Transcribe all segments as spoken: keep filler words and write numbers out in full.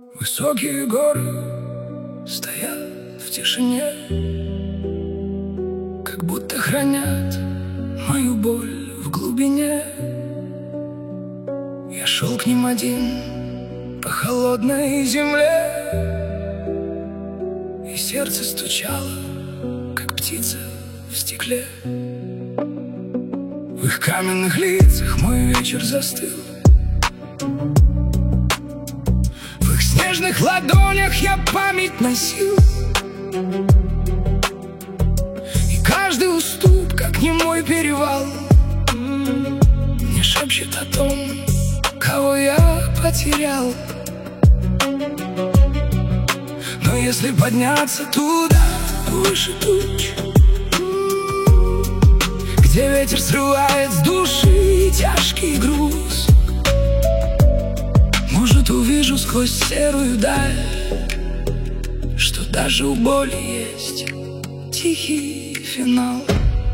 Высокие горы стоят в тишине, как будто хранят мою боль в глубине. Я шел к ним один по холодной земле, и сердце стучало, как птица в стекле. В их каменных лицах мой вечер застыл, в их снежных ладонях я память носил. И каждый уступ, как немой перевал, мне шепчет о том, кого я потерял. Но если подняться туда, выше туч, где ветер срывает с души тяжкий груз, может, увижу сквозь серую даль, что даже у боли есть тихий финал.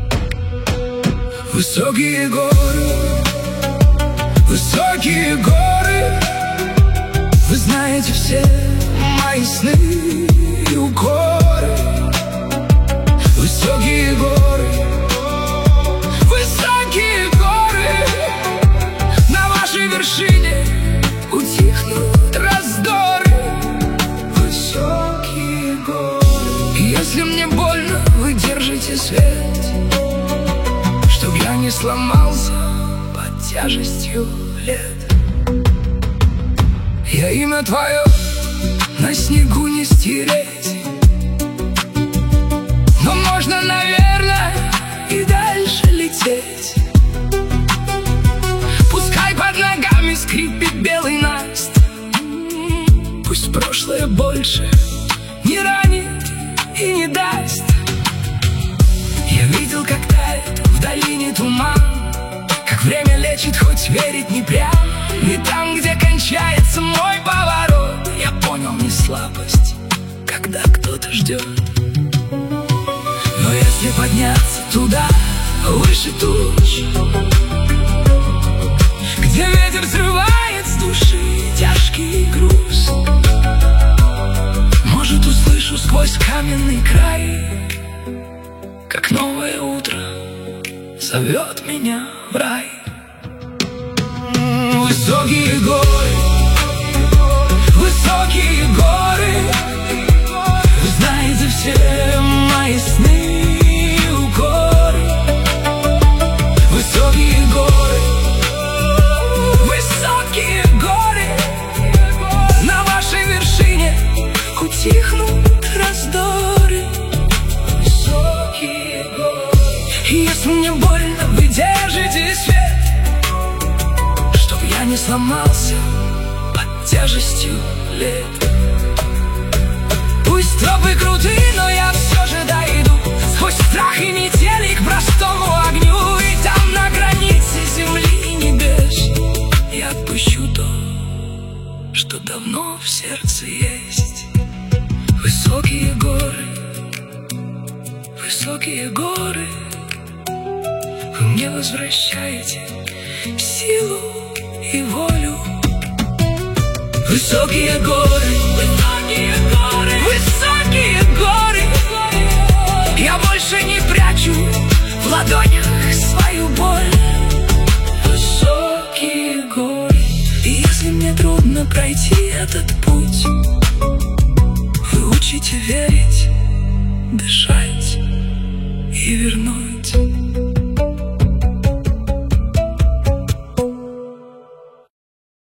Высокие горы, высокие горы, вы знаете все мои сны и укоры. Высокие горы, высокие горы, на вашей вершине утихнут раздоры. Высокие горы, если мне больно, вы держите свет, чтоб я не сломался под тяжестью лет. Я имя твое на снегу не стереть, но можно, наверное, и дальше лететь. Пускай под ногами скрипит белый наст, пусть прошлое больше не ранит и не даст. Я видел, как тает в долине туман, как время лечит, хоть верить не прям. И там, где кончается мой поворот, я понял не слабость, когда кто-то ждет. Но если подняться туда, выше туч, где ветер срывает с души тяжкий груз, может, услышу сквозь каменный край, как новое утро зовет меня в рай. Высокие горы, высокие горы, вы знаете все мои сны и укоры. Высокие горы, высокие горы, на вашей вершине утихнут раздоры. Высокие горы, если мне больно, вы держите свет, я не сломался под тяжестью лет. Пусть тропы крутые, но я все же дойду сквозь страх и метели к простому огню. И там, на границе земли и небес, я отпущу то, что давно в сердце есть. Высокие горы, высокие горы, вы мне возвращаете силу и волю. Высокие горы, высокие горы, высокие горы, я больше не прячу в ладонях свою боль. Высокие горы, и если мне трудно пройти этот путь, вы учите верить, дышать и вернуть.